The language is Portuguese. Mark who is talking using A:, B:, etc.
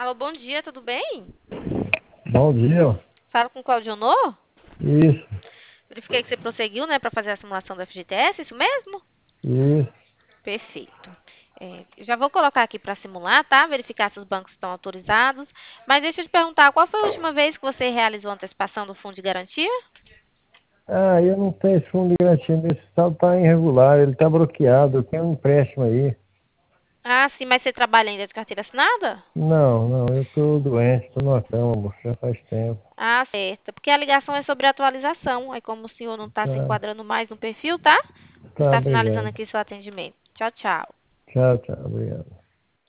A: Alô, bom dia, tudo bem?
B: Bom dia.
A: Falo com o Claudionor?
B: Isso,
A: Verifiquei que você prosseguiu, né, para fazer a simulação do FGTS, isso mesmo?
B: isso.
A: Perfeito. Já vou colocar aqui para simular, tá? Verificar se os bancos estão autorizados. Mas deixa eu te perguntar, qual foi a última vez que você realizou a antecipação do fundo de garantia?
B: Eu não tenho esse fundo de garantia, meu estado está irregular, ele está bloqueado, eu tenho um empréstimo aí.
A: Ah, sim, mas você trabalha ainda de carteira assinada?
B: Não, não, eu estou doente, estou numa cama, amor, já faz tempo.
A: Ah, certo. Porque a ligação é sobre atualização. Aí, como o senhor não está se
B: Tá,
A: enquadrando mais no perfil, tá? Vou
B: tá,
A: estar finalizando
B: obrigado.
A: aqui seu atendimento. Tchau, tchau.
B: Tchau, tchau, obrigado.